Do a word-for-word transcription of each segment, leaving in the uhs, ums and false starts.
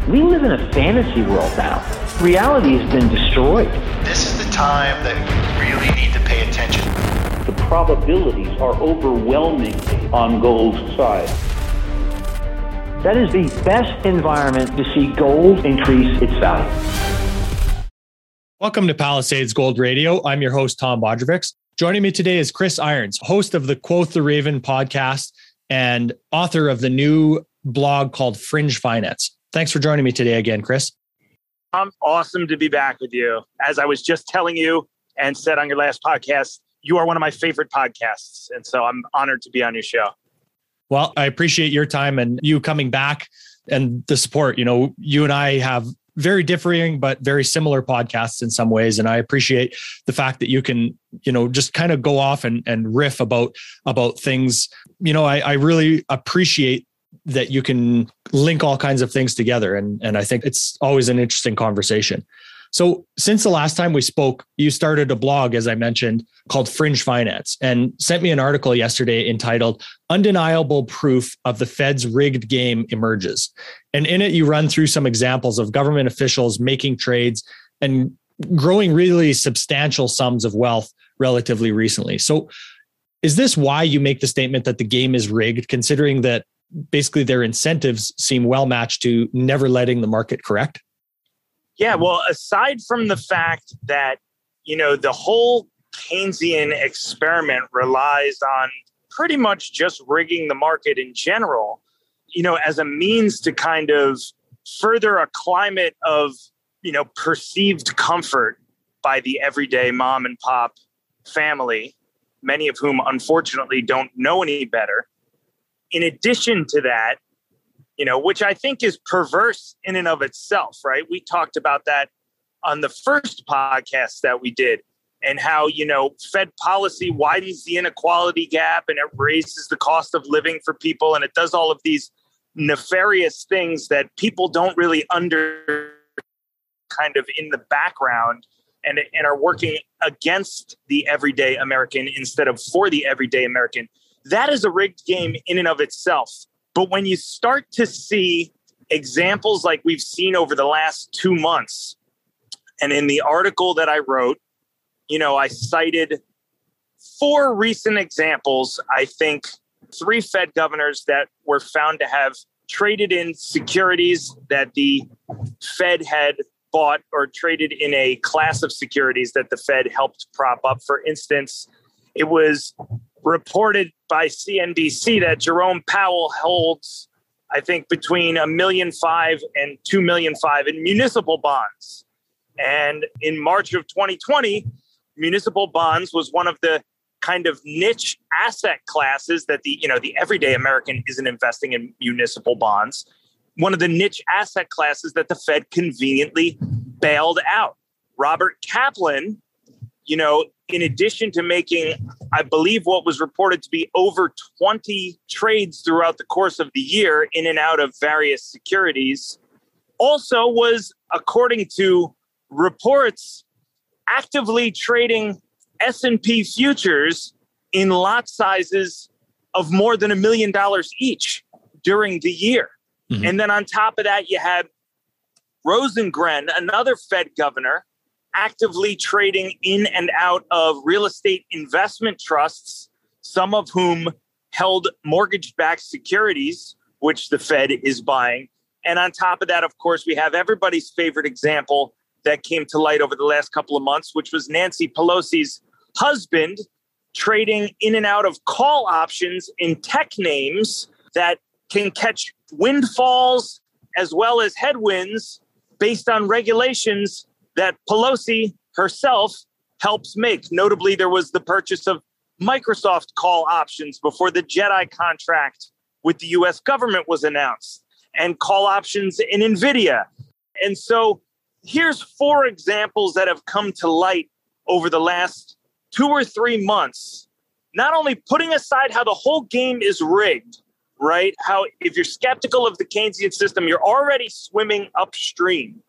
We live in a fantasy world now. Reality has been destroyed. This is the time that you really need to pay attention. The probabilities are overwhelming on gold's side. That is the best environment to see gold increase its value. Welcome to Palisades Gold Radio. I'm your host, Tom Bodrovics. Joining me today is Chris Irons, host of the Quoth the Raven podcast and author of the new blog called Fringe Finance. Thanks for joining me today again, Chris. I'm awesome to be back with you. As I was just telling you and said on your last podcast, you are one of my favorite podcasts. And so I'm honored to be on your show. Well, I appreciate your time and you coming back and the support. You know, you and I have very differing, but very similar podcasts in some ways. And I appreciate the fact that you can, you know, just kind of go off and, and riff about, about things. You know, I, I really appreciate that you can link all kinds of things together. And, and I think it's always an interesting conversation. So since the last time we spoke, you started a blog, as I mentioned, called Fringe Finance and sent me an article yesterday entitled Undeniable Proof of the Fed's Rigged Game Emerges. And in it, you run through some examples of government officials making trades and growing really substantial sums of wealth relatively recently. So is this why you make the statement that the game is rigged, considering that basically their incentives seem well matched to never letting the market correct? Yeah, well, aside from the fact that, you know, the whole Keynesian experiment relies on pretty much just rigging the market in general, you know, as a means to kind of further a climate of, you know, perceived comfort by the everyday mom and pop family, many of whom unfortunately don't know any better. In addition to that, you know, which I think is perverse in and of itself, right? We talked about that on the first podcast that we did and how, you know, Fed policy widens the inequality gap and it raises the cost of living for people. And it does all of these nefarious things that people don't really under kind of in the background and, and are working against the everyday American instead of for the everyday American. That is a rigged game in and of itself. But when you start to see examples like we've seen over the last two months, and in the article that I wrote, you know, I cited four recent examples, I think three Fed governors that were found to have traded in securities that the Fed had bought or traded in a class of securities that the Fed helped prop up. For instance, it was reported by C N B C that Jerome Powell holds, I think, between a million five and two million five in municipal bonds. And in March of twenty twenty, municipal bonds was one of the kind of niche asset classes that the, you know, the everyday American isn't investing in municipal bonds. One of the niche asset classes that the Fed conveniently bailed out. Robert Kaplan, you know, in addition to making, I believe, what was reported to be over twenty trades throughout the course of the year in and out of various securities, also was, according to reports, actively trading S and P futures in lot sizes of more than a million dollars each during the year. Mm-hmm. And then on top of that, you had Rosengren, another Fed governor, actively trading in and out of real estate investment trusts, some of whom held mortgage-backed securities, which the Fed is buying. And on top of that, of course, we have everybody's favorite example that came to light over the last couple of months, which was Nancy Pelosi's husband trading in and out of call options in tech names that can catch windfalls as well as headwinds based on regulations that Pelosi herself helps make. Notably, there was the purchase of Microsoft call options before the JEDI contract with the U S government was announced, and call options in NVIDIA. And so here's four examples that have come to light over the last two or three months, not only putting aside how the whole game is rigged, right? How if you're skeptical of the Keynesian system, you're already swimming upstream.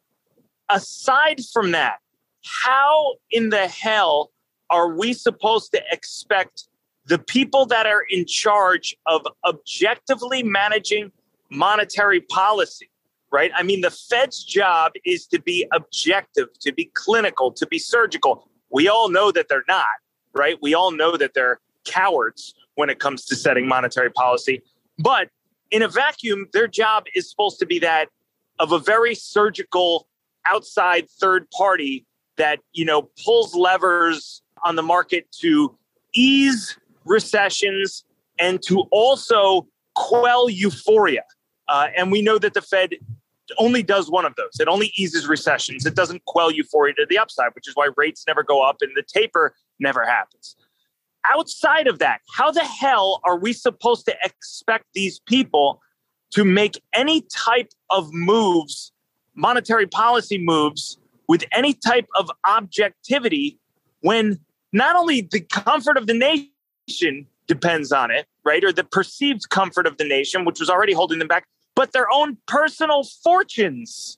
Aside from that, how in the hell are we supposed to expect the people that are in charge of objectively managing monetary policy, right? I mean, the Fed's job is to be objective, to be clinical, to be surgical. We all know that they're not, right? We all know that they're cowards when it comes to setting monetary policy. But in a vacuum, their job is supposed to be that of a very surgical outside third party that, you know, pulls levers on the market to ease recessions and to also quell euphoria. Uh, and we know that the Fed only does one of those. It only eases recessions. It doesn't quell euphoria to the upside, which is why rates never go up and the taper never happens. Outside of that, how the hell are we supposed to expect these people to make any type of moves, monetary policy moves, with any type of objectivity when not only the comfort of the nation depends on it, right, or the perceived comfort of the nation, which was already holding them back, but their own personal fortunes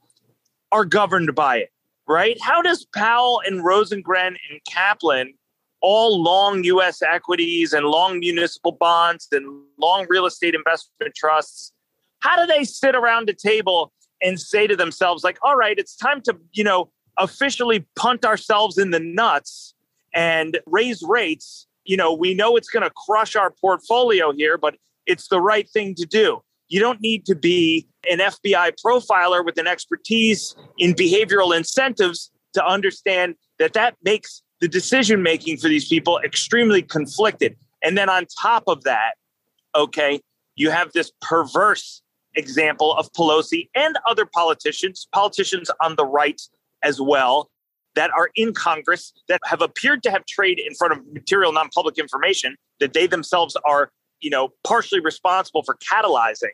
are governed by it, right? How does Powell and Rosengren and Kaplan, all long U S equities and long municipal bonds and long real estate investment trusts, how do they sit around a table and say to themselves, like, all right, it's time to, you know, officially punt ourselves in the nuts and raise rates? You know, we know it's going to crush our portfolio here, but it's the right thing to do. You don't need to be an F B I profiler with an expertise in behavioral incentives to understand that that makes the decision-making for these people extremely conflicted. And then on top of that, okay, you have this perverse example of Pelosi and other politicians, politicians on the right as well, that are in Congress that have appeared to have trade in front of material non-public information that they themselves are, you know, partially responsible for catalyzing.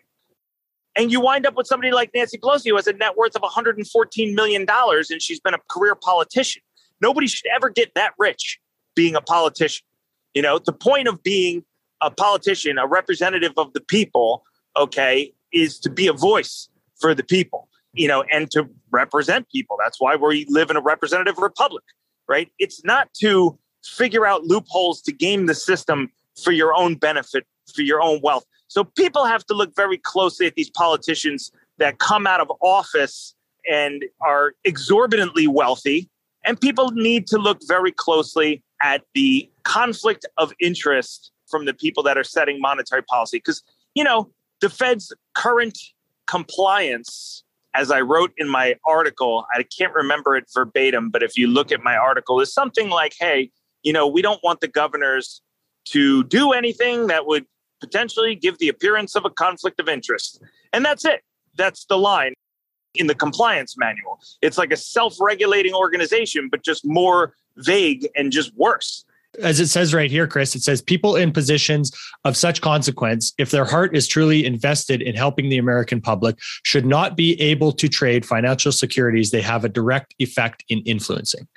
And you wind up with somebody like Nancy Pelosi, who has a net worth of one hundred fourteen million dollars, and she's been a career politician. Nobody should ever get that rich being a politician. You know, the point of being a politician, a representative of the people, okay, is to be a voice for the people, you know, and to represent people. That's why we live in a representative republic, right? It's not to figure out loopholes to game the system for your own benefit, for your own wealth. So people have to look very closely at these politicians that come out of office and are exorbitantly wealthy. And people need to look very closely at the conflict of interest from the people that are setting monetary policy. Because, you know, the Fed's current compliance, as I wrote in my article, I can't remember it verbatim, but if you look at my article, is something like, hey, you know, we don't want the governors to do anything that would potentially give the appearance of a conflict of interest. And that's it. That's the line in the compliance manual. It's like a self-regulating organization, but just more vague and just worse. As it says right here, Chris, it says people in positions of such consequence, if their heart is truly invested in helping the American public, should not be able to trade financial securities they have a direct effect in influencing.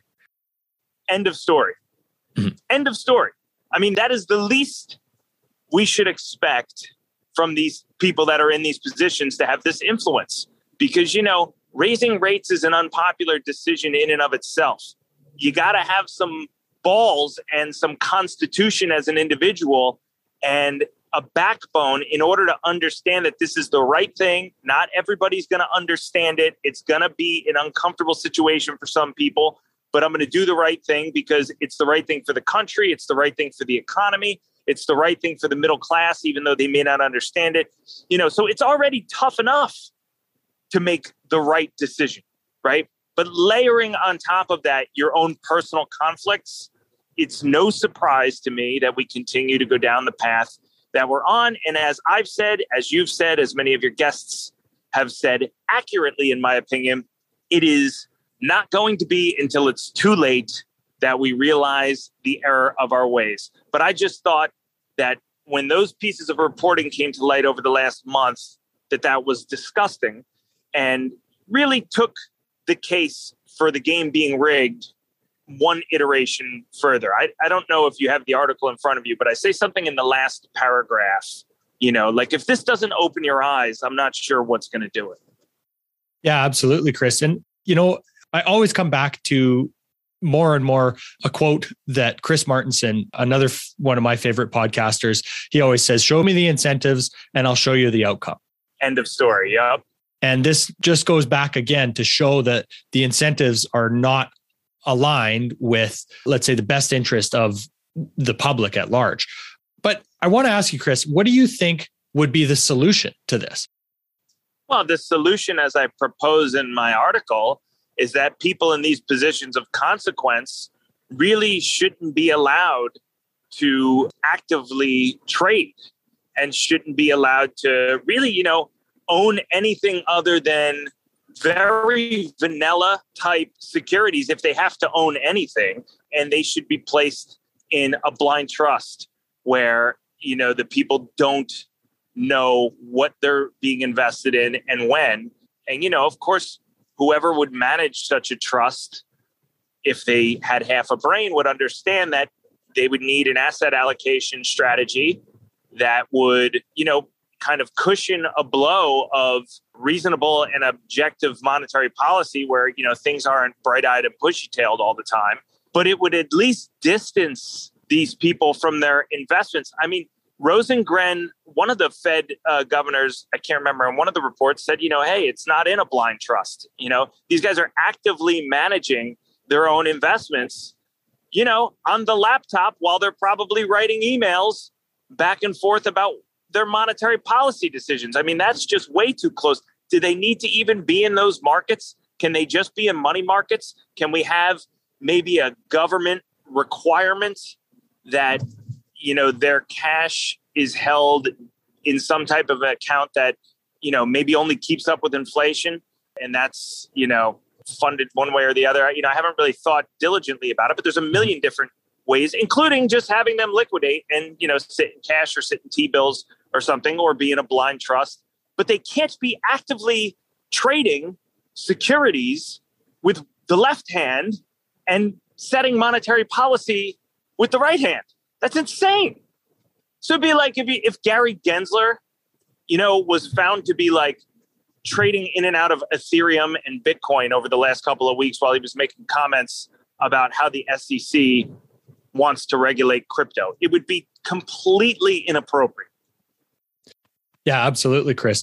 End of story. Mm-hmm. End of story. I mean, that is the least we should expect from these people that are in these positions to have this influence. Because, you know, raising rates is an unpopular decision in and of itself. You got to have some balls and some constitution as an individual and a backbone in order to understand that this is the right thing. Not everybody's going to understand it. It's going to be an uncomfortable situation for some people, but I'm going to do the right thing because it's the right thing for the country. It's the right thing for the economy. It's the right thing for the middle class, even though they may not understand it. You know, so it's already tough enough to make the right decision, right? But layering on top of that your own personal conflicts, it's no surprise to me that we continue to go down the path that we're on. And as I've said, as you've said, as many of your guests have said accurately, in my opinion, it is not going to be until it's too late that we realize the error of our ways. But I just thought that when those pieces of reporting came to light over the last month, that that was disgusting and really took the case for the game being rigged one iteration further. I, I don't know if you have the article in front of you, but I say something in the last paragraph, you know, like if this doesn't open your eyes, I'm not sure what's going to do it. Yeah, absolutely, Chris. And, you know, I always come back to more and more a quote that Chris Martenson, another f- one of my favorite podcasters, he always says, show me the incentives and I'll show you the outcome. End of story. Yep. And this just goes back again to show that the incentives are not aligned with, let's say, the best interest of the public at large. But I want to ask you, Chris, what do you think would be the solution to this? Well, the solution, as I propose in my article, is that people in these positions of consequence really shouldn't be allowed to actively trade and shouldn't be allowed to really, you know, own anything other than very vanilla type securities if they have to own anything. And they should be placed in a blind trust where, you know, the people don't know what they're being invested in and when. And, you know, of course, whoever would manage such a trust, if they had half a brain, would understand that they would need an asset allocation strategy that would, you know, kind of cushion a blow of reasonable and objective monetary policy where, you know, things aren't bright-eyed and bushy-tailed all the time. But it would at least distance these people from their investments. I mean, Rosengren, one of the Fed uh, governors, I can't remember, in one of the reports said, you know, hey, it's not in a blind trust. You know, these guys are actively managing their own investments, you know, on the laptop while they're probably writing emails back and forth about their monetary policy decisions. I mean, that's just way too close. Do they need to even be in those markets? Can they just be in money markets? Can we have maybe a government requirement that, you know, their cash is held in some type of account that, you know, maybe only keeps up with inflation, and that's, you know, funded one way or the other? You know, I haven't really thought diligently about it, but there's a million different ways, including just having them liquidate and, you know, sit in cash or sit in T-bills or something, or be in a blind trust. But they can't be actively trading securities with the left hand and setting monetary policy with the right hand. That's insane. So it'd be like if, you, if Gary Gensler, you know, was found to be like trading in and out of Ethereum and Bitcoin over the last couple of weeks while he was making comments about how the S E C wants to regulate crypto. It would be completely inappropriate. Yeah, absolutely, Chris.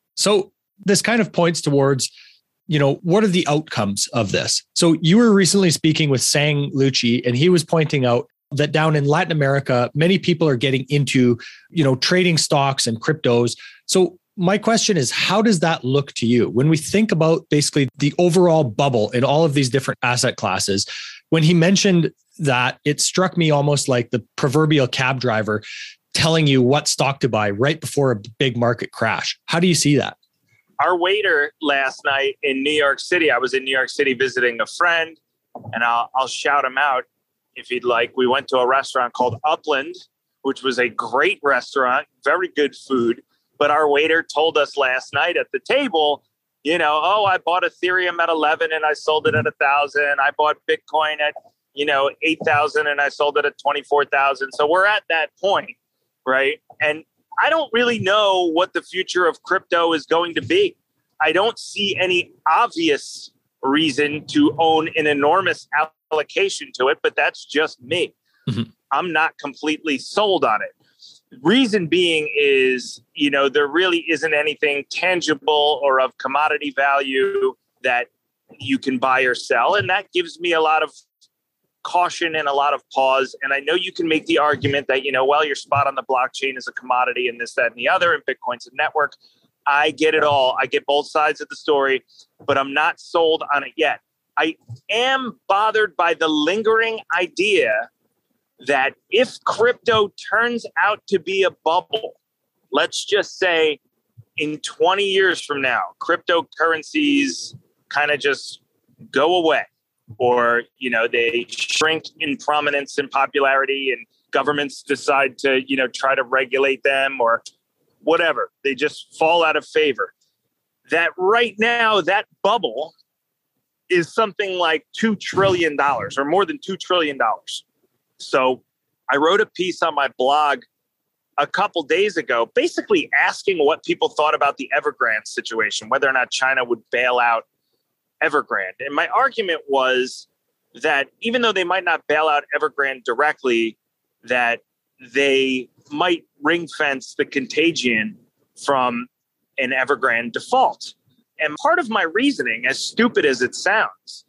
So this kind of points towards, you know, what are the outcomes of this? So you were recently speaking with Sang Lucci, and he was pointing out that down in Latin America, many people are getting into, you know, trading stocks and cryptos. So my question is, how does that look to you? When we think about basically the overall bubble in all of these different asset classes, when he mentioned that, it struck me almost like the proverbial cab driver telling you what stock to buy right before a big market crash. How do you see that? Our waiter last night in New York City, I was in New York City visiting a friend, and I'll, I'll shout him out if he'd like. We went to a restaurant called Upland, which was a great restaurant, very good food. But our waiter told us last night at the table, you know, oh, I bought Ethereum at eleven and I sold it at a thousand. I bought Bitcoin at, you know, eight thousand and I sold it at twenty-four thousand. So we're at that point, right? And I don't really know what the future of crypto is going to be. I don't see any obvious reason to own an enormous allocation to it, but that's just me. Mm-hmm. I'm not completely sold on it. Reason being is, you know, there really isn't anything tangible or of commodity value that you can buy or sell. And that gives me a lot of caution and a lot of pause. And I know you can make the argument that, you know, well, your spot on the blockchain is a commodity and this, that, and the other, and Bitcoin's a network. I get it all. I get both sides of the story, but I'm not sold on it yet. I am bothered by the lingering idea that if crypto turns out to be a bubble, let's just say in twenty years from now, cryptocurrencies kind of just go away, or, you know, they shrink in prominence and popularity and governments decide to, you know, try to regulate them or whatever. They just fall out of favor. That right now, that bubble is something like two trillion dollars or more than two trillion dollars. So I wrote a piece on my blog a couple days ago, basically asking what people thought about the Evergrande situation, whether or not China would bail out Evergrande. And my argument was that even though they might not bail out Evergrande directly, that they might ring fence the contagion from an Evergrande default. And part of my reasoning, as stupid as it sounds,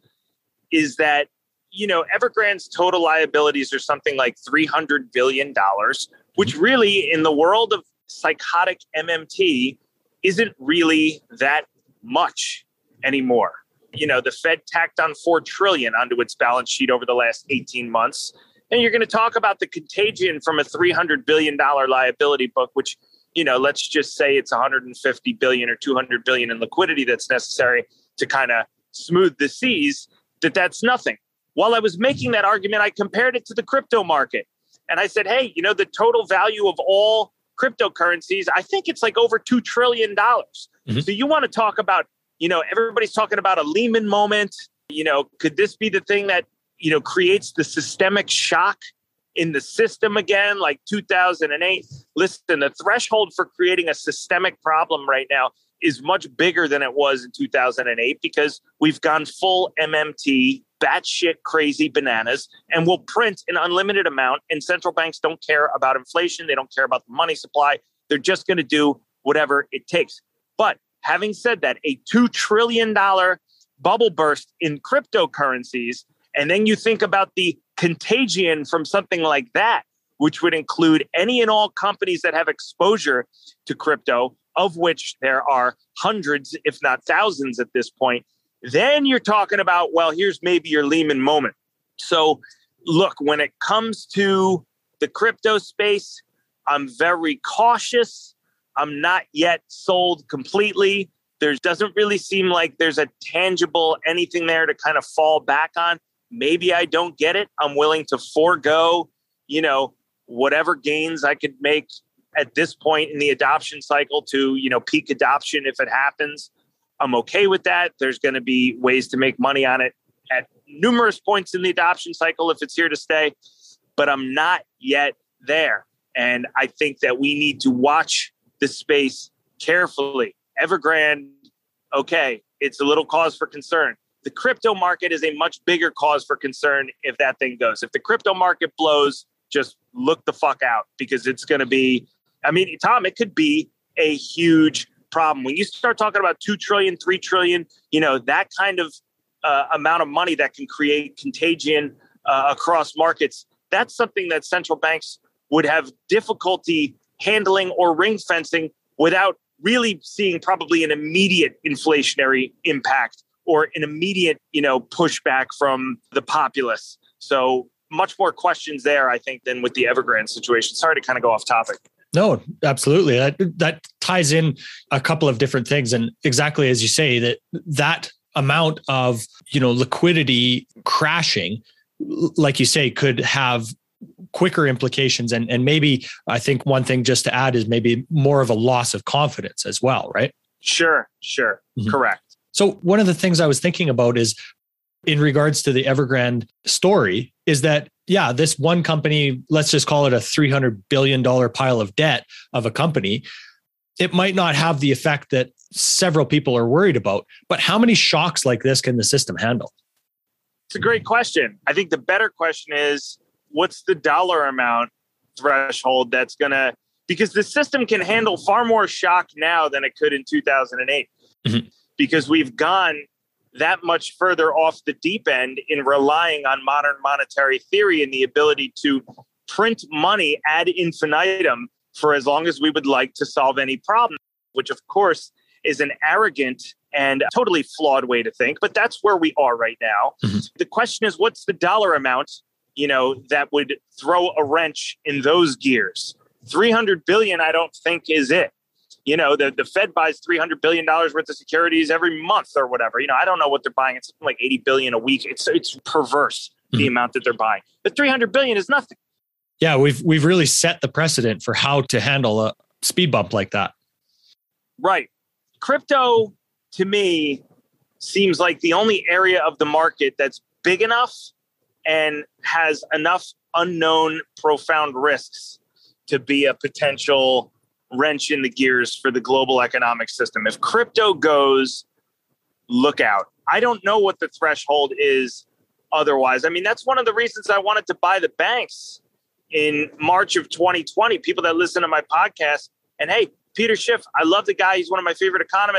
is that, you know, Evergrande's total liabilities are something like three hundred billion dollars, which really in the world of psychotic M M T isn't really that much anymore. You know, the Fed tacked on four trillion dollars onto its balance sheet over the last eighteen months. And you're going to talk about the contagion from a three hundred billion dollars liability book, which, you know, let's just say it's one hundred fifty billion dollars or two hundred billion dollars in liquidity that's necessary to kind of smooth the seas, that that's nothing. While I was making that argument, I compared it to the crypto market. And I said, hey, you know, the total value of all cryptocurrencies, I think it's like over two trillion dollars. Mm-hmm. So you want to talk about, you know, everybody's talking about a Lehman moment. You know, could this be the thing that, you know, creates the systemic shock in the system again, like two thousand eight? Listen, the threshold for creating a systemic problem right now is much bigger than it was in two thousand eight because we've gone full M M T, batshit crazy bananas, and we'll print an unlimited amount. And central banks don't care about inflation. They don't care about the money supply. They're just going to do whatever it takes. But having said that, a two trillion dollars bubble burst in cryptocurrencies, and then you think about the contagion from something like that, which would include any and all companies that have exposure to crypto, of which there are hundreds, if not thousands at this point, then you're talking about, well, here's maybe your Lehman moment. So look, when it comes to the crypto space, I'm very cautious. I'm not yet sold completely. There doesn't really seem like there's a tangible anything there to kind of fall back on. Maybe I don't get it. I'm willing to forego, you know, whatever gains I could make at this point in the adoption cycle to, you know, peak adoption if it happens. I'm okay with that. There's going to be ways to make money on it at numerous points in the adoption cycle if it's here to stay, but I'm not yet there. And I think that we need to watch the space carefully. Evergrande, okay, it's a little cause for concern. The crypto market is a much bigger cause for concern if that thing goes. If the crypto market blows, just look the fuck out because it's going to be, I mean, Tom, it could be a huge problem. When you start talking about two trillion, three trillion, you know, that kind of uh, amount of money that can create contagion uh, across markets, that's something that central banks would have difficulty handling or ring fencing without really seeing probably an immediate inflationary impact or an immediate, you know, pushback from the populace. So much more questions there, I think, than with the Evergrande situation. Sorry to kind of go off topic. No, absolutely. That that ties in a couple of different things. And exactly as you say, that that amount of, you know, liquidity crashing, like you say, could have quicker implications. And, and maybe I think one thing just to add is maybe more of a loss of confidence as well, right? Sure, sure. Mm-hmm. Correct. So one of the things I was thinking about is in regards to the Evergrande story is that, yeah, this one company, let's just call it a three hundred billion dollars pile of debt of a company. It might not have the effect that several people are worried about, but how many shocks like this can the system handle? It's a great question. I think the better question is, what's the dollar amount threshold that's going to, because the system can handle far more shock now than it could in two thousand eight, mm-hmm. because we've gone that much further off the deep end in relying on modern monetary theory and the ability to print money ad infinitum for as long as we would like to solve any problem, which of course is an arrogant and totally flawed way to think, but that's where we are right now. Mm-hmm. The question is, what's the dollar amount, you know, that would throw a wrench in those gears? three hundred billion dollars, I don't think is it. You know, the, the Fed buys three hundred billion dollars worth of securities every month or whatever. You know, I don't know what they're buying. It's something like eighty billion dollars a week. It's it's perverse, mm-hmm. the amount that they're buying. But three hundred billion dollars is nothing. Yeah, we've we've really set the precedent for how to handle a speed bump like that. Right. Crypto, to me, seems like the only area of the market that's big enough and has enough unknown, profound risks to be a potential wrench in the gears for the global economic system. If crypto goes, look out. I don't know what the threshold is otherwise. I mean, that's one of the reasons I wanted to buy the banks in March of twenty twenty. People that listen to my podcast, and hey, Peter Schiff, I love the guy. He's one of my favorite economists.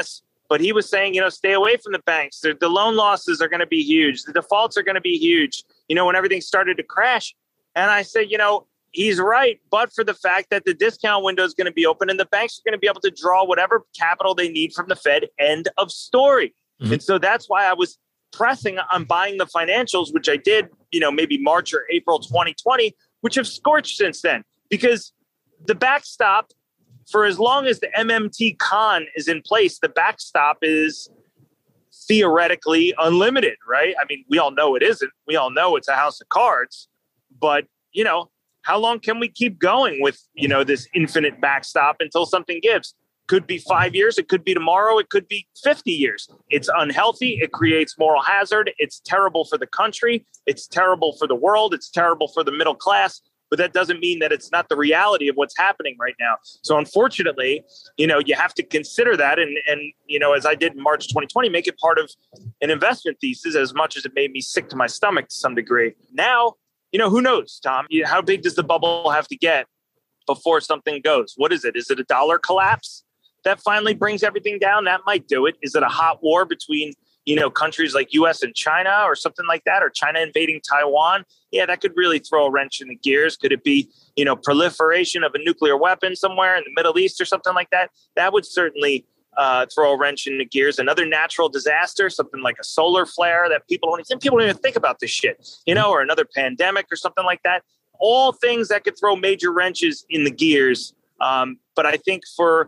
But he was saying, you know, stay away from the banks. The, the loan losses are going to be huge. The defaults are going to be huge, you know, when everything started to crash. And I said, you know, he's right. But for the fact that the discount window is going to be open and the banks are going to be able to draw whatever capital they need from the Fed, end of story. Mm-hmm. And so that's why I was pressing on buying the financials, which I did, you know, maybe March or April twenty twenty, which have scorched since then. Because the backstop, for as long as the M M T con is in place, the backstop is theoretically unlimited, right? I mean, we all know it isn't. We all know it's a house of cards. But, you know, how long can we keep going with, you know, this infinite backstop until something gives? Could be five years. It could be tomorrow. It could be fifty years. It's unhealthy. It creates moral hazard. It's terrible for the country. It's terrible for the world. It's terrible for the middle class. But that doesn't mean that it's not the reality of what's happening right now. So unfortunately, you know, you have to consider that. And, and you know, as I did in March twenty twenty, make it part of an investment thesis, as much as it made me sick to my stomach to some degree. Now, you know, who knows, Tom? How big does the bubble have to get before something goes? What is it? Is it a dollar collapse that finally brings everything down? That might do it. Is it a hot war between, you know, countries like U S and China or something like that, or China invading Taiwan? Yeah, that could really throw a wrench in the gears. Could it be, you know, proliferation of a nuclear weapon somewhere in the Middle East or something like that? That would certainly uh, throw a wrench in the gears. Another natural disaster, something like a solar flare that people don't even, people don't even think about this shit, you know, or another pandemic or something like that. All things that could throw major wrenches in the gears. Um, but I think for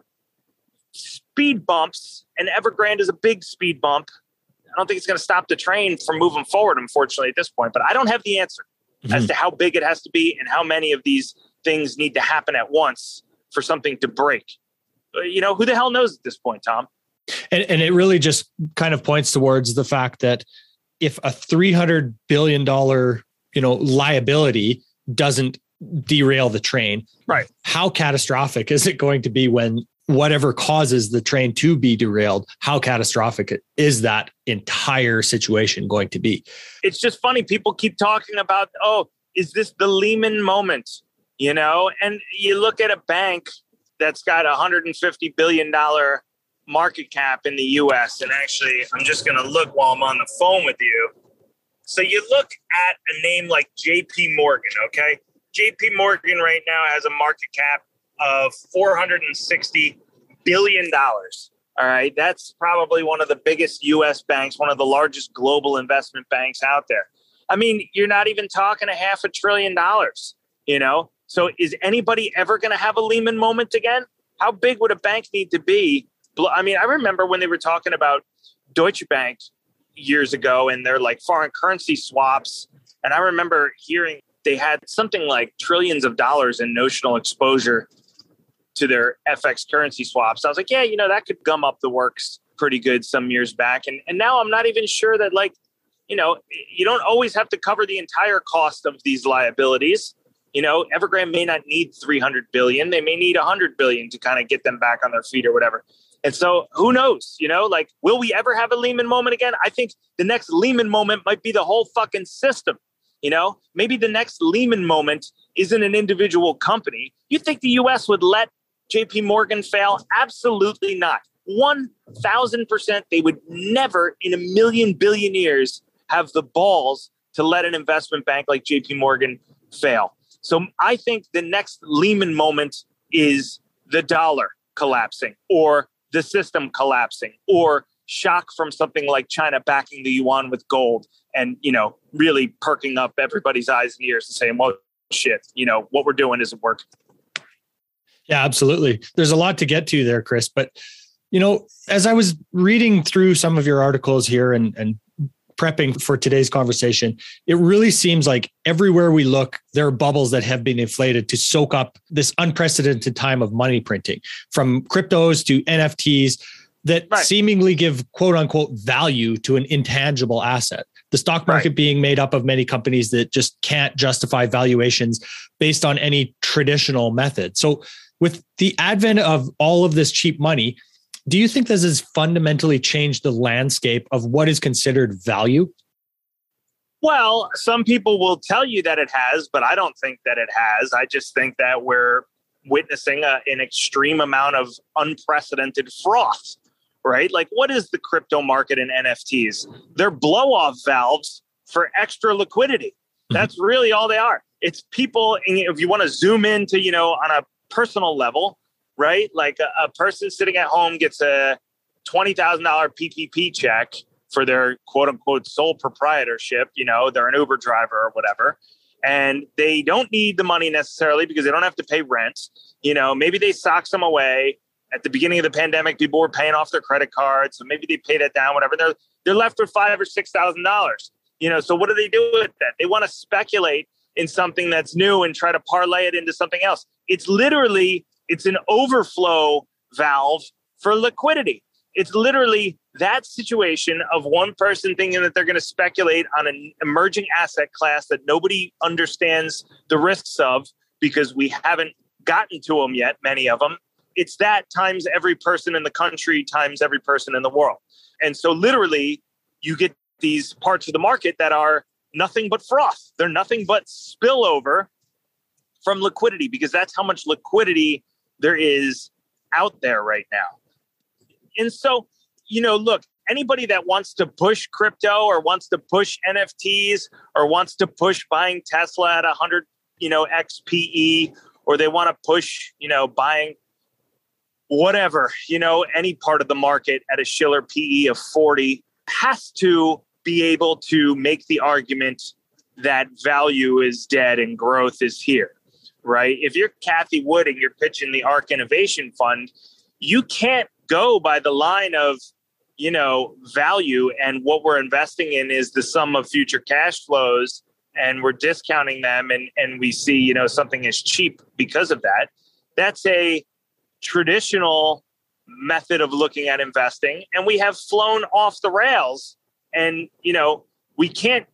speed bumps, and Evergrande is a big speed bump, I don't think it's going to stop the train from moving forward, unfortunately, at this point. But I don't have the answer mm-hmm. as to how big it has to be and how many of these things need to happen at once for something to break. You know, who the hell knows at this point, Tom? And, and it really just kind of points towards the fact that if a three hundred billion dollars, you know, liability doesn't derail the train, right? How catastrophic is it going to be when whatever causes the train to be derailed? How catastrophic is that entire situation going to be? It's just funny. People keep talking about, oh, is this the Lehman moment? You know, and you look at a bank that's got a one hundred fifty billion dollars market cap in the U S. And actually, I'm just going to look while I'm on the phone with you. So you look at a name like J P Morgan, okay? J P Morgan right now has a market cap of four hundred sixty billion dollars. All right. That's probably one of the biggest U S banks, one of the largest global investment banks out there. I mean, you're not even talking a half a trillion dollars, you know? So is anybody ever going to have a Lehman moment again? How big would a bank need to be? I mean, I remember when they were talking about Deutsche Bank years ago and their like foreign currency swaps. And I remember hearing they had something like trillions of dollars in notional exposure to their F X currency swaps. I was like, yeah, you know, that could gum up the works pretty good some years back. And and now I'm not even sure that, like, you know, you don't always have to cover the entire cost of these liabilities. You know, Evergrande may not need three hundred billion. They may need one hundred billion to kind of get them back on their feet or whatever. And so who knows, you know, like, will we ever have a Lehman moment again? I think the next Lehman moment might be the whole fucking system. You know, maybe the next Lehman moment isn't an individual company. You think the U S would let J P Morgan fail? Absolutely not. one thousand percent they would never in a million billion years have the balls to let an investment bank like J P Morgan fail. So I think the next Lehman moment is the dollar collapsing, or the system collapsing, or shock from something like China backing the yuan with gold and, you know, really perking up everybody's eyes and ears and saying, well, shit, you know, what we're doing isn't working. Yeah, absolutely. There's a lot to get to there, Chris. But, you know, as I was reading through some of your articles here and, and prepping for today's conversation, it really seems like everywhere we look, there are bubbles that have been inflated to soak up this unprecedented time of money printing, from cryptos to N F Ts that right. seemingly give quote unquote value to an intangible asset. The stock market right. being made up of many companies that just can't justify valuations based on any traditional method. So with the advent of all of this cheap money, do you think this has fundamentally changed the landscape of what is considered value? Well, some people will tell you that it has, but I don't think that it has. I just think that we're witnessing a, an extreme amount of unprecedented froth, right? Like, what is the crypto market and N F Ts? They're blow-off valves for extra liquidity. That's really all they are. It's people, and if you want to zoom into, you know, on a personal level, right? Like a, a person sitting at home gets a twenty thousand dollars P P P check for their quote unquote sole proprietorship. You know, they're an Uber driver or whatever, and they don't need the money necessarily because they don't have to pay rent. You know, maybe they sock some away. At the beginning of the pandemic, people were paying off their credit cards, so maybe they pay that down, whatever. They're they're left with five or six thousand dollars. You know, so what do they do with that? They want to speculate in something that's new and try to parlay it into something else. It's literally, it's an overflow valve for liquidity. It's literally that situation of one person thinking that they're going to speculate on an emerging asset class that nobody understands the risks of because we haven't gotten to them yet, many of them. It's that times every person in the country times every person in the world. And so literally you get these parts of the market that are nothing but froth. They're nothing but spillover from liquidity because that's how much liquidity there is out there right now. And so, you know, look, anybody that wants to push crypto or wants to push N F Ts or wants to push buying Tesla at one hundred, you know, X P E, or they want to push, you know, buying whatever, you know, any part of the market at a Shiller P E of forty, has to be able to make the argument that value is dead and growth is here, right? If you're Cathie Wood and you're pitching the ARK Innovation Fund, you can't go by the line of, you know, value and what we're investing in is the sum of future cash flows and we're discounting them and, and we see, you know, something is cheap because of that. That's a traditional method of looking at investing, and we have flown off the rails. And, you know, we can't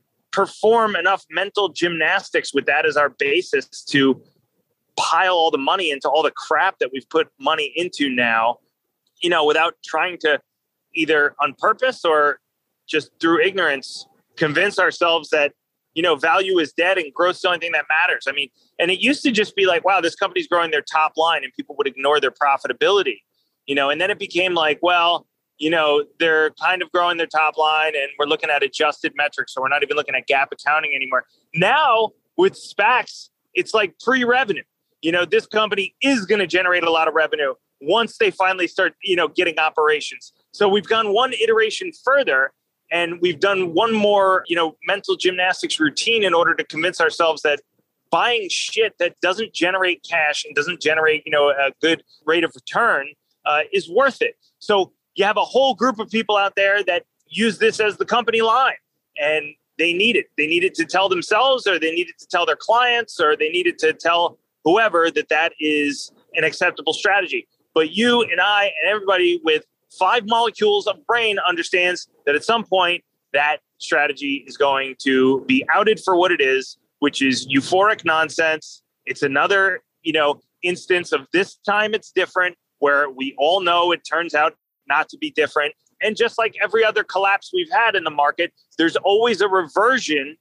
perform enough mental gymnastics with that as our basis to pile all the money into all the crap that we've put money into now, you know, without trying to either on purpose or just through ignorance, convince ourselves that, you know, value is dead and growth is the only thing that matters. I mean, and it used to just be like, wow, this company's growing their top line and people would ignore their profitability, you know, and then it became like, well, you know, they're kind of growing their top line and we're looking at adjusted metrics. So we're not even looking at GAAP accounting anymore. Now with SPACs, it's like pre-revenue. You know, this company is going to generate a lot of revenue once they finally start, you know, getting operations. So we've gone one iteration further and we've done one more, you know, mental gymnastics routine in order to convince ourselves that buying shit that doesn't generate cash and doesn't generate, you know, a good rate of return uh, is worth it. So you have a whole group of people out there that use this as the company line and they need it. They need it to tell themselves or they need it to tell their clients or they need it to tell whoever that that is an acceptable strategy. But you and I and everybody with five molecules of brain understands that at some point that strategy is going to be outed for what it is, which is euphoric nonsense. It's another, you know, instance of this time it's different where we all know it turns out not to be different. And just like every other collapse we've had in the market, there's always a reversion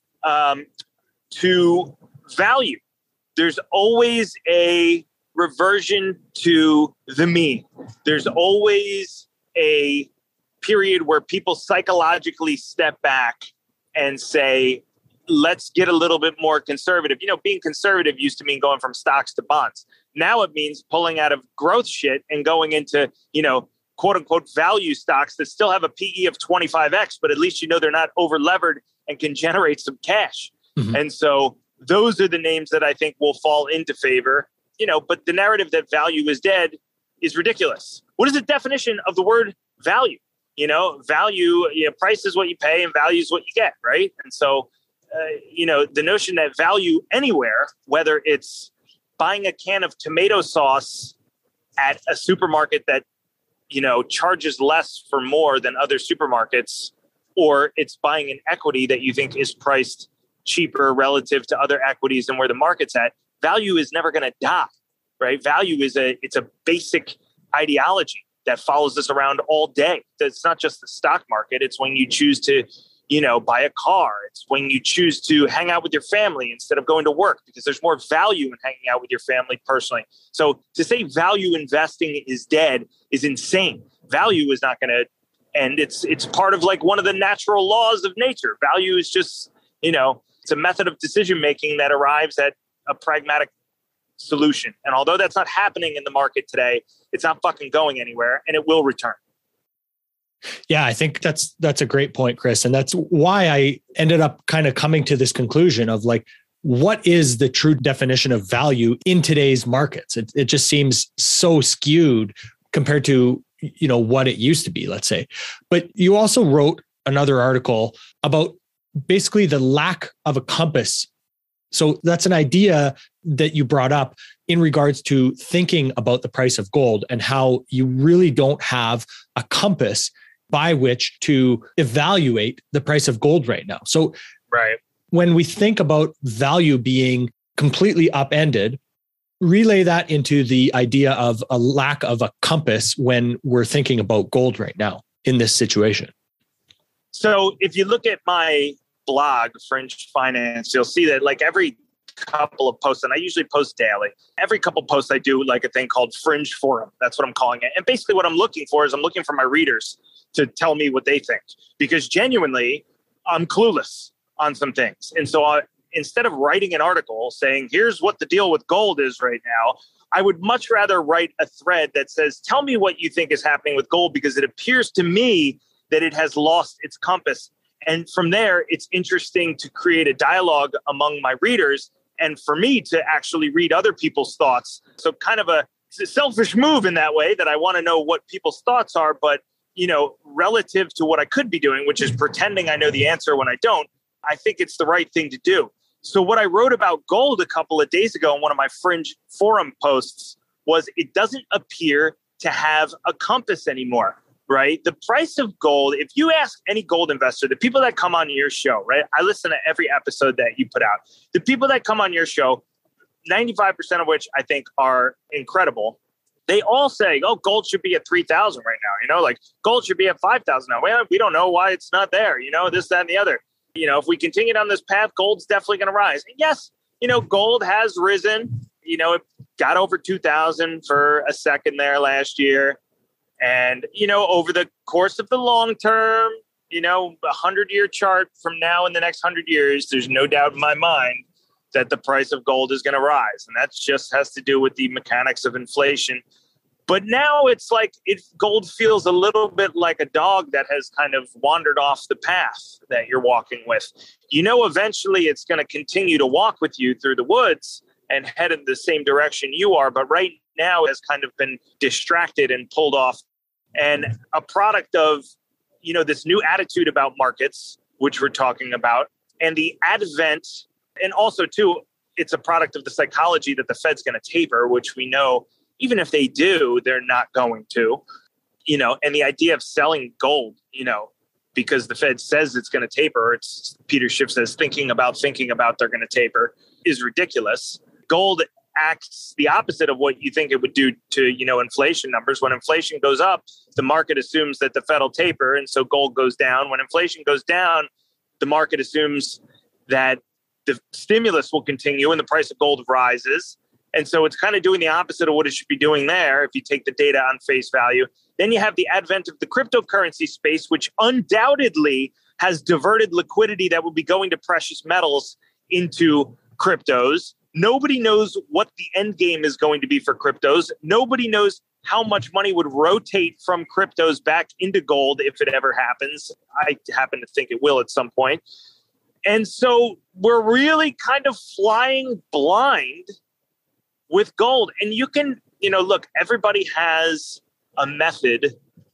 um, to value. There's always a reversion to the mean. There's always a period where people psychologically step back and say, let's get a little bit more conservative. You know, being conservative used to mean going from stocks to bonds. Now it means pulling out of growth shit and going into, you know, quote unquote value stocks that still have a P E of twenty-five X, but at least you know they're not over levered and can generate some cash. Mm-hmm. And so those are the names that I think will fall into favor, you know, but the narrative that value is dead is ridiculous. What is the definition of the word value? You know, value, you know, price is what you pay and value is what you get, right? And so, uh, you know, the notion that value anywhere, whether it's buying a can of tomato sauce at a supermarket that, you know, charges less for more than other supermarkets, or it's buying an equity that you think is priced cheaper relative to other equities and where the market's at, value is never going to die, right? Value is a, it's a basic ideology that follows us around all day. It's not just the stock market. It's when you choose to, you know, buy a car. It's when you choose to hang out with your family instead of going to work, because there's more value in hanging out with your family personally. So to say value investing is dead is insane. value is not going to end. It's it's part of like one of the natural laws of nature. Value is just, you know, it's a method of decision making that arrives at a pragmatic solution. And although that's not happening in the market today, it's not fucking going anywhere, and it will return. Yeah, I think that's that's a great point, Chris. And that's why I ended up kind of coming to this conclusion of like, what is the true definition of value in today's markets? It, it just seems so skewed compared to, you know, what it used to be, let's say. But you also wrote another article about basically the lack of a compass. So that's an idea that you brought up in regards to thinking about the price of gold and how you really don't have a compass by which to evaluate the price of gold right now. So right. When we think about value being completely upended, relay that into the idea of a lack of a compass when we're thinking about gold right now in this situation. So if you look at my blog, Fringe Finance, you'll see that like every couple of posts, and I usually post daily, every couple of posts I do like a thing called Fringe Forum. That's what I'm calling it. And basically what I'm looking for is I'm looking for my readers to tell me what they think, because genuinely I'm clueless on some things. And so I, instead of writing an article saying, here's what the deal with gold is right now, I would much rather write a thread that says, tell me what you think is happening with gold, because it appears to me that it has lost its compass. And from there, it's interesting to create a dialogue among my readers and for me to actually read other people's thoughts. So kind of a, it's a selfish move in that way, that I want to know what people's thoughts are, but you know, relative to what I could be doing, which is pretending I know the answer when I don't, I think it's the right thing to do. So what I wrote about gold a couple of days ago in one of my Fringe Forum posts was it doesn't appear to have a compass anymore, right? The price of gold, if you ask any gold investor, the people that come on your show, right? I listen to every episode that you put out. The people that come on your show, ninety-five percent of which I think are incredible, they all say, oh, gold should be at three thousand right now. You know, like gold should be at five thousand now. Well, we don't know why it's not there. You know, this, that, and the other. You know, if we continue down this path, gold's definitely going to rise. And yes, you know, gold has risen. You know, it got over two thousand for a second there last year. And, you know, over the course of the long term, you know, a hundred-year chart from now in the next hundred years, there's no doubt in my mind that the price of gold is going to rise. And that just has to do with the mechanics of inflation. But now it's like it gold feels a little bit like a dog that has kind of wandered off the path that you're walking with. You know, eventually it's going to continue to walk with you through the woods and head in the same direction you are. But right now it has kind of been distracted and pulled off. And a product of, you know, this new attitude about markets, which we're talking about, and the advent, and also too, it's a product of the psychology that the Fed's going to taper, which we know even if they do, they're not going to, you know, and the idea of selling gold, you know, because the Fed says it's going to taper, it's Peter Schiff says thinking about thinking about they're going to taper is ridiculous. Gold acts the opposite of what you think it would do to, you know, inflation numbers. When inflation goes up, the market assumes that the Fed will taper, and so gold goes down. When inflation goes down, the market assumes that the stimulus will continue and the price of gold rises. And so it's kind of doing the opposite of what it should be doing there if you take the data on face value. Then you have the advent of the cryptocurrency space, which undoubtedly has diverted liquidity that will be going to precious metals into cryptos. Nobody knows what the end game is going to be for cryptos. Nobody knows how much money would rotate from cryptos back into gold if it ever happens. I happen to think it will at some point. And so we're really kind of flying blind with gold. And you can, you know, look, everybody has a method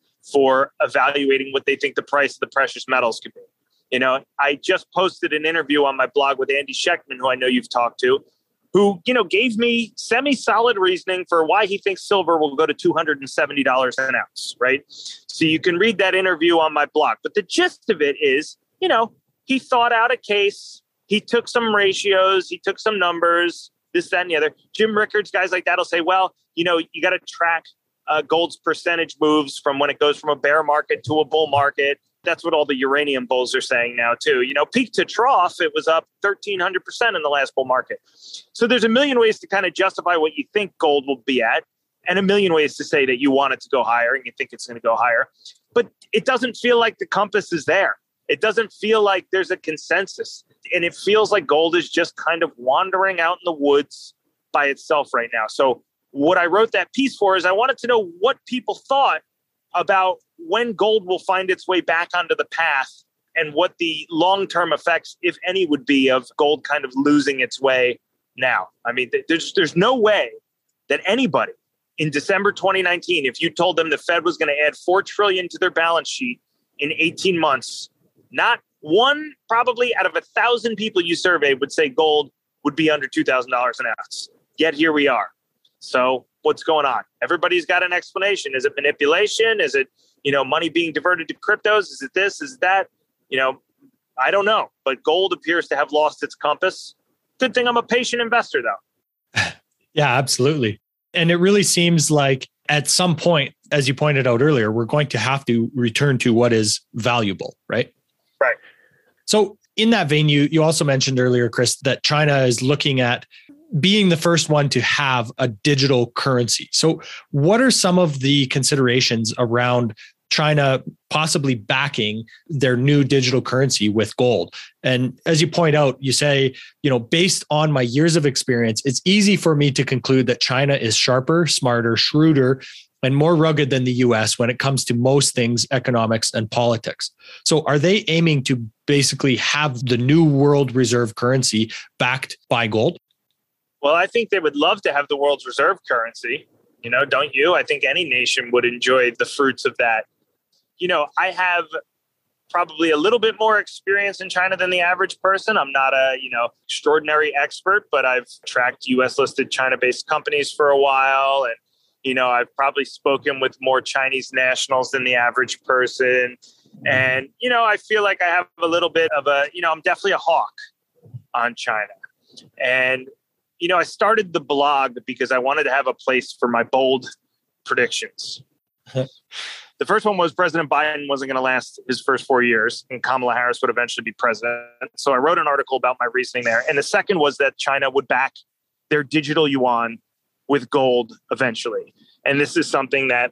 for evaluating what they think the price of the precious metals could be. You know, I just posted an interview on my blog with Andy Shechtman, who I know you've talked to, who, you know, gave me semi-solid reasoning for why he thinks silver will go to two hundred seventy dollars an ounce, right? So you can read that interview on my blog. But the gist of it is, you know, he thought out a case. He took some ratios. He took some numbers, this, that, and the other. Jim Rickards, guys like that will say, well, you know, you got to track uh, gold's percentage moves from when it goes from a bear market to a bull market. That's what all the uranium bulls are saying now, too. You know, peak to trough, it was up thirteen hundred percent in the last bull market. So there's a million ways to kind of justify what you think gold will be at. and a million ways to say that you want it to go higher and you think it's going to go higher. But it doesn't feel like the compass is there. It doesn't feel like there's a consensus. And it feels like gold is just kind of wandering out in the woods by itself right now. So what I wrote that piece for is I wanted to know what people thought about when gold will find its way back onto the path and what the long-term effects, if any, would be of gold kind of losing its way now. I mean, there's there's no way that anybody in December twenty nineteen, if you told them the Fed was going to add four trillion dollars to their balance sheet in eighteen months, not one probably out of a thousand people you surveyed would say gold would be under two thousand dollars an ounce. Yet here we are. So what's going on? Everybody's got an explanation. Is it manipulation? Is it, you know, money being diverted to cryptos? Is it this? Is it that? You know, I don't know. But gold appears to have lost its compass. Good thing I'm a patient investor, though. Yeah, absolutely. And it really seems like at some point, as you pointed out earlier, we're going to have to return to what is valuable, right? Right. So in that vein, you, you also mentioned earlier, Chris, that China is looking at being the first one to have a digital currency. So what are some of the considerations around China possibly backing their new digital currency with gold? And as you point out, you say, you know, based on my years of experience, it's easy for me to conclude that China is sharper, smarter, shrewder, and more rugged than the U S when it comes to most things, economics and politics. So are they aiming to basically have the new world reserve currency backed by gold? Well, I think they would love to have the world's reserve currency. You know, don't you? I think any nation would enjoy the fruits of that. You know, I have probably a little bit more experience in China than the average person. I'm not a, you know, extraordinary expert, but I've tracked U S listed China-based companies for a while. And, you know, I've probably spoken with more Chinese nationals than the average person. And, you know, I feel like I have a little bit of a, you know, I'm definitely a hawk on China. And, you know, I started the blog because I wanted to have a place for my bold predictions. The first one was President Biden wasn't going to last his first four years and Kamala Harris would eventually be president. So I wrote an article about my reasoning there. And the second was that China would back their digital yuan with gold eventually. And this is something that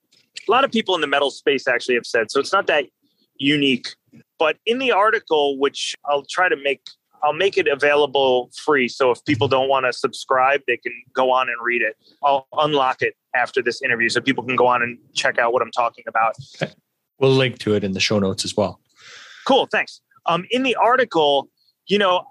a lot of people in the metal space actually have said. So it's not that unique. But in the article, which I'll try to make, I'll make it available free. So if people don't want to subscribe, they can go on and read it. I'll unlock it after this interview so people can go on and check out what I'm talking about. Okay. We'll link to it in the show notes as well. Cool. Thanks. Um, in the article, you know,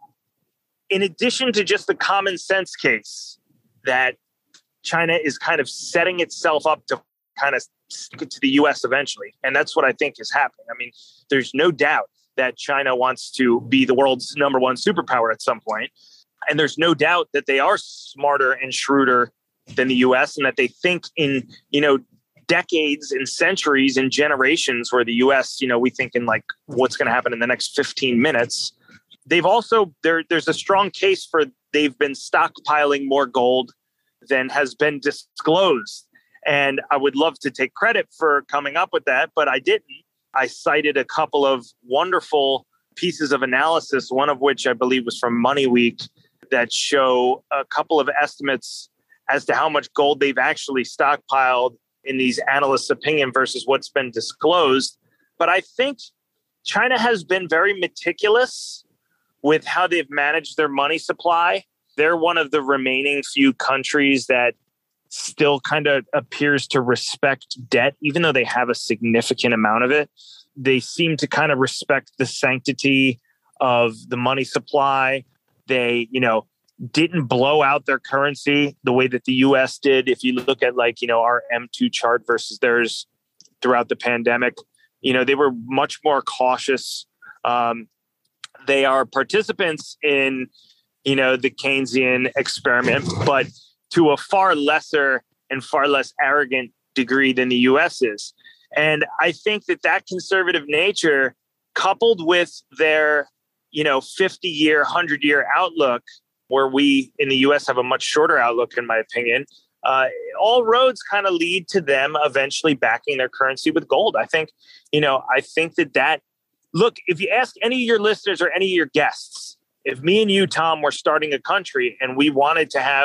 in addition to just the common sense case that China is kind of setting itself up to kind of stick to the U S eventually. And that's what I think is happening. I mean, there's no doubt that China wants to be the world's number one superpower at some point. And there's no doubt that they are smarter and shrewder than the U S and that they think in, you know, decades and centuries and generations, where the U S, you know, we think in like what's going to happen in the next fifteen minutes. They've also, there, there's a strong case for they've been stockpiling more gold than has been disclosed. And I would love to take credit for coming up with that, but I didn't. I cited a couple of wonderful pieces of analysis, one of which I believe was from Money Week, that show a couple of estimates as to how much gold they've actually stockpiled in these analysts' opinion versus what's been disclosed. But I think China has been very meticulous with how they've managed their money supply. They're one of the remaining few countries that still kind of appears to respect debt, even though they have a significant amount of it. They seem to kind of respect the sanctity of the money supply. They, you know, didn't blow out their currency the way that the U S did. If you look at like, you know, our M two chart versus theirs throughout the pandemic, you know, they were much more cautious. Um, they are participants in, you know, the Keynesian experiment, but to a far lesser and far less arrogant degree than the U S is. And I think that that conservative nature, coupled with their, you know, fifty-year, one hundred-year outlook, where we in the U S have a much shorter outlook, in my opinion, uh, all roads kind of lead to them eventually backing their currency with gold. I think, you know, I think that that, look, if you ask any of your listeners or any of your guests, if me and you, Tom, were starting a country and we wanted to have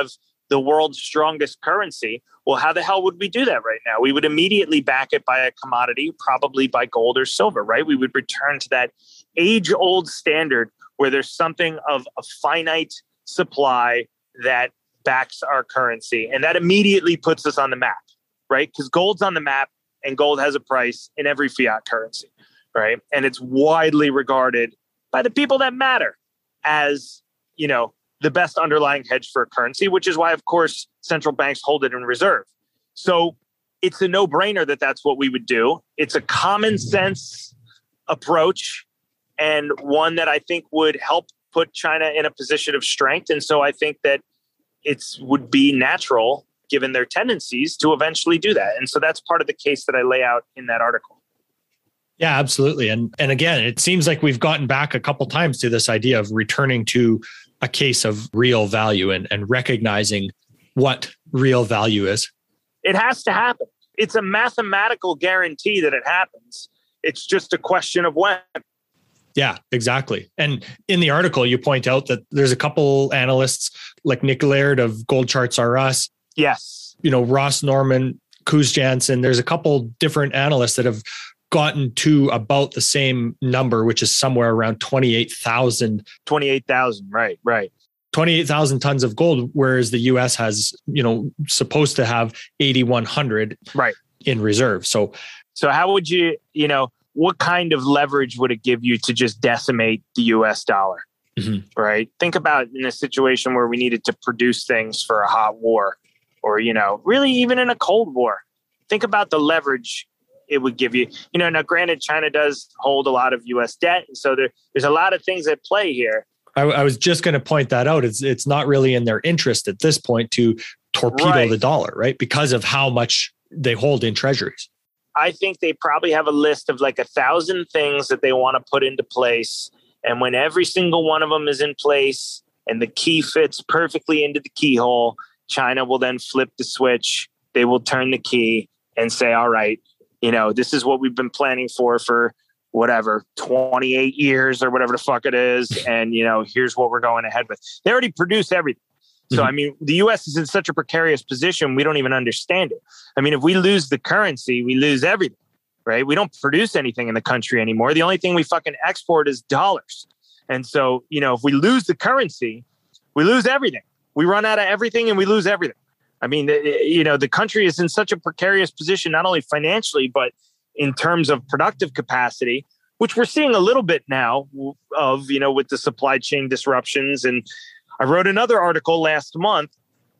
the world's strongest currency. Well, how the hell would we do that right now? We would immediately back it by a commodity, probably by gold or silver, right? We would return to that age-old standard where there's something of a finite supply that backs our currency. And that immediately puts us on the map, right? Because gold's on the map and gold has a price in every fiat currency, right? And it's widely regarded by the people that matter as, you know, the best underlying hedge for a currency, which is why, of course, central banks hold it in reserve. So it's a no-brainer that that's what we would do. It's a common sense approach and one that I think would help put China in a position of strength. And so I think that it would be natural, given their tendencies, to eventually do that. And so that's part of the case that I lay out in that article. Yeah, absolutely. And and again, it seems like we've gotten back a couple times to this idea of returning to a case of real value and, and recognizing what real value is. It has to happen. It's a mathematical guarantee that it happens. It's just a question of when. Yeah, exactly. And in the article, you point out that there's a couple analysts like Nick Laird of Gold Charts R Us. Yes. You know, Ross Norman, Koos Jansen. There's a couple different analysts that have gotten to about the same number, which is somewhere around twenty-eight thousand. twenty-eight thousand, right, right. twenty-eight thousand tons of gold, whereas the U S has, you know, supposed to have eighty-one hundred right in reserve. So, so how would you, you know, what kind of leverage would it give you to just decimate the U S dollar? Mm-hmm. Right. Think about in a situation where we needed to produce things for a hot war or, you know, really even in a cold war. Think about the leverage it would give you. You know, now granted, China does hold a lot of U S debt. And so there, there's a lot of things at play here. I, I was just going to point that out. It's it's not really in their interest at this point to torpedo right. the dollar, right? Because of how much they hold in treasuries. I think they probably have a list of like a thousand things that they want to put into place. And when every single one of them is in place and the key fits perfectly into the keyhole, China will then flip the switch. They will turn the key and say, all right, you know, this is what we've been planning for, for whatever, twenty-eight years or whatever the fuck it is. And, you know, here's what we're going ahead with. They already produce everything. So, mm-hmm. I mean, the U S is in such a precarious position, we don't even understand it. I mean, if we lose the currency, we lose everything, right? We don't produce anything in the country anymore. The only thing we fucking export is dollars. And so, you know, if we lose the currency, we lose everything. We run out of everything and we lose everything. I mean, you know, the country is in such a precarious position, not only financially, but in terms of productive capacity, which we're seeing a little bit now of, you know, with the supply chain disruptions. And I wrote another article last month,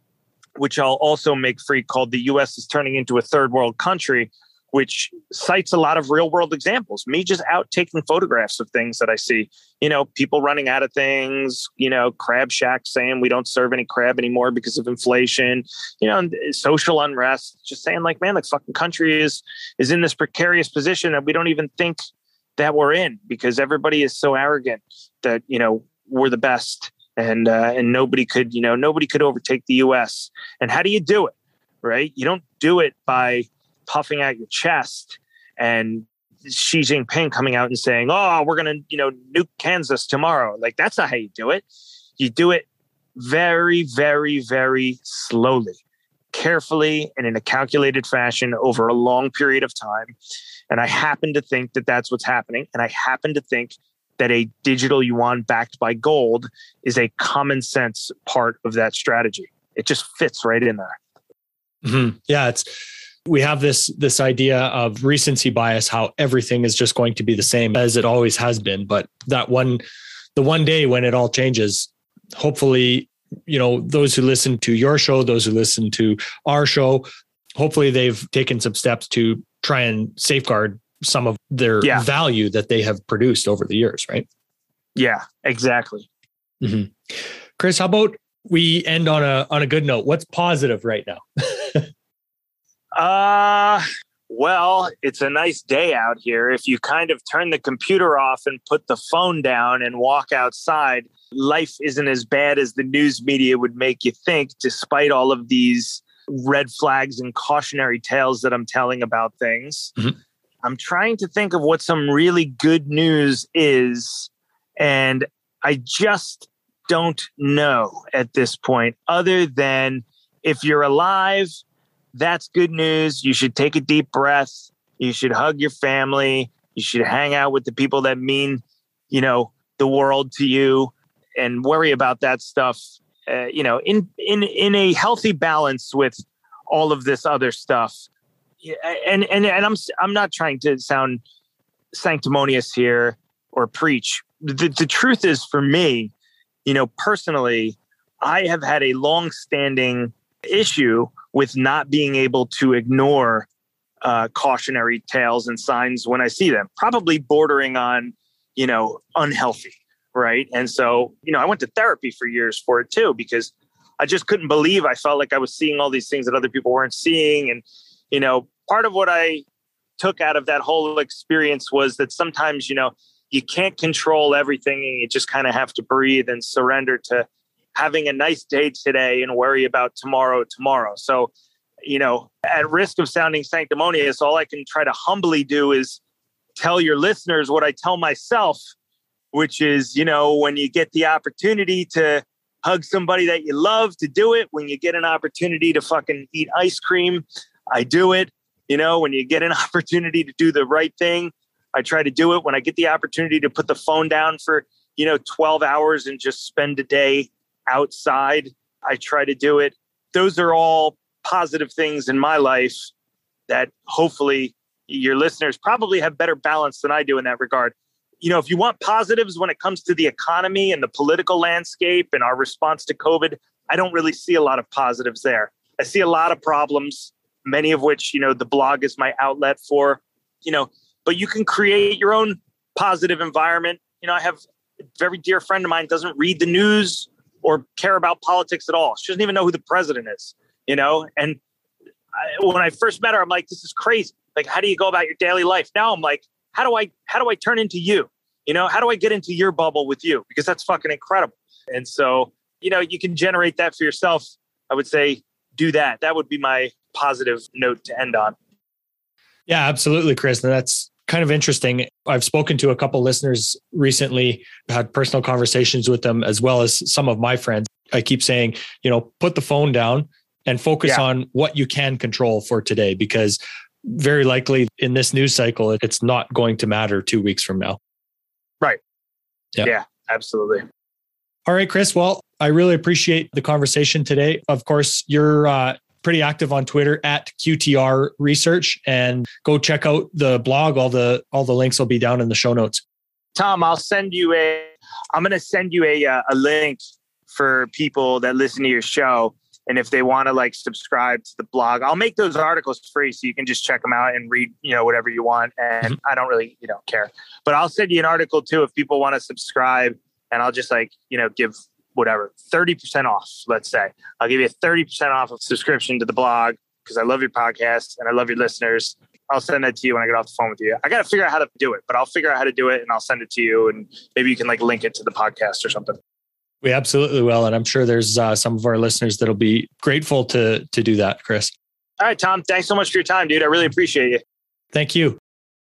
which I'll also make free, called "The U S is Turning into a Third World Country," which cites a lot of real world examples. Me just out taking photographs of things that I see, you know, people running out of things, you know, Crab Shack saying we don't serve any crab anymore because of inflation, you know, and social unrest, just saying like, man, the fucking country is, is in this precarious position that we don't even think that we're in because everybody is so arrogant that, you know, we're the best and, uh, and nobody could, you know, nobody could overtake the U S. And how do you do it? Right? You don't do it by puffing out your chest and Xi Jinping coming out and saying, oh, we're going to, you know, nuke Kansas tomorrow. Like, that's not how you do it. You do it very, very, very slowly, carefully, and in a calculated fashion over a long period of time. And I happen to think that that's what's happening. And I happen to think that a digital yuan backed by gold is a common sense part of that strategy. It just fits right in there. Mm-hmm. Yeah, it's we have this this idea of recency bias, how everything is just going to be the same as it always has been. But that one, the one day when it all changes, hopefully, you know, those who listen to your show, those who listen to our show, hopefully they've taken some steps to try and safeguard some of their yeah. value that they have produced over the years, right? Yeah, exactly. Mm-hmm. Chris, how about we end on a on a good note? What's positive right now? uh, well, it's a nice day out here. If you kind of turn the computer off and put the phone down and walk outside, life isn't as bad as the news media would make you think, despite all of these red flags and cautionary tales that I'm telling about things. Mm-hmm. I'm trying to think of what some really good news is, and I just don't know at this point, other than if you're alive, that's good news. You should take a deep breath. You should hug your family. You should hang out with the people that mean, you know, the world to you, and worry about that stuff, uh, you know, in, in, in a healthy balance with all of this other stuff. And, and, and I'm, I'm not trying to sound sanctimonious here or preach. The, the truth is, for me, you know, personally, I have had a long-standing issue with not being able to ignore uh, cautionary tales and signs when I see them, probably bordering on, you know, unhealthy, right? And so, you know, I went to therapy for years for it too, because I just couldn't believe I felt like I was seeing all these things that other people weren't seeing. And, you know, part of what I took out of that whole experience was that sometimes, you know, you can't control everything, and you just kind of have to breathe and surrender to having a nice day today and worry about tomorrow, tomorrow. So, you know, at risk of sounding sanctimonious, all I can try to humbly do is tell your listeners what I tell myself, which is, you know, when you get the opportunity to hug somebody that you love, to do it. When you get an opportunity to fucking eat ice cream, I do it. You know, when you get an opportunity to do the right thing, I try to do it. When I get the opportunity to put the phone down for, you know, twelve hours and just spend a day outside, I try to do it. Those are all positive things in my life that hopefully your listeners probably have better balance than I do in that regard. You know, if you want positives when it comes to the economy and the political landscape and our response to COVID, I don't really see a lot of positives there. I see a lot of problems, many of which, you know, the blog is my outlet for, you know, but you can create your own positive environment. You know, I have a very dear friend of mine doesn't read the news or care about politics at all. She doesn't even know who the president is, you know? And I, when I first met her, I'm like, this is crazy. Like, how do you go about your daily life? Now I'm like, how do I, how do I turn into you? You know, how do I get into your bubble with you? Because that's fucking incredible. And so, you know, you can generate that for yourself. I would say do that. That would be my positive note to end on. Yeah, absolutely, Chris. And that's kind of interesting. I've spoken to a couple listeners recently, had personal conversations with them, as well as some of my friends. I keep saying, you know, put the phone down and focus yeah. on what you can control for today, because very likely in this news cycle, it's not going to matter two weeks from now. Right. Yeah, yeah absolutely. All right, Chris. Well, I really appreciate the conversation today. Of course, you're uh, pretty active on Twitter at Q T R Research, and go check out the blog. All the all the links will be down in the show notes. Tom, I'll send you a. I'm going to send you a uh, a link for people that listen to your show, and if they want to like subscribe to the blog, I'll make those articles free, so you can just check them out and read, you know, whatever you want. And mm-hmm. I don't really, you know, care. But I'll send you an article too if people want to subscribe, and I'll just like, you know, give whatever, thirty percent off, let's say. I'll give you a thirty percent off of subscription to the blog because I love your podcast and I love your listeners. I'll send that to you when I get off the phone with you. I got to figure out how to do it, but I'll figure out how to do it and I'll send it to you, and maybe you can like link it to the podcast or something. We absolutely will. And I'm sure there's uh, some of our listeners that'll be grateful to, to do that, Chris. All right, Tom, thanks so much for your time, dude. I really appreciate you. Thank you.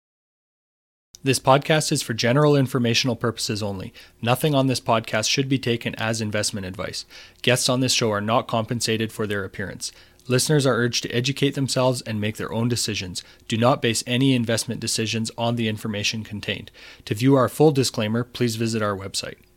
This podcast is for general informational purposes only. Nothing on this podcast should be taken as investment advice. Guests on this show are not compensated for their appearance. Listeners are urged to educate themselves and make their own decisions. Do not base any investment decisions on the information contained. To view our full disclaimer, please visit our website.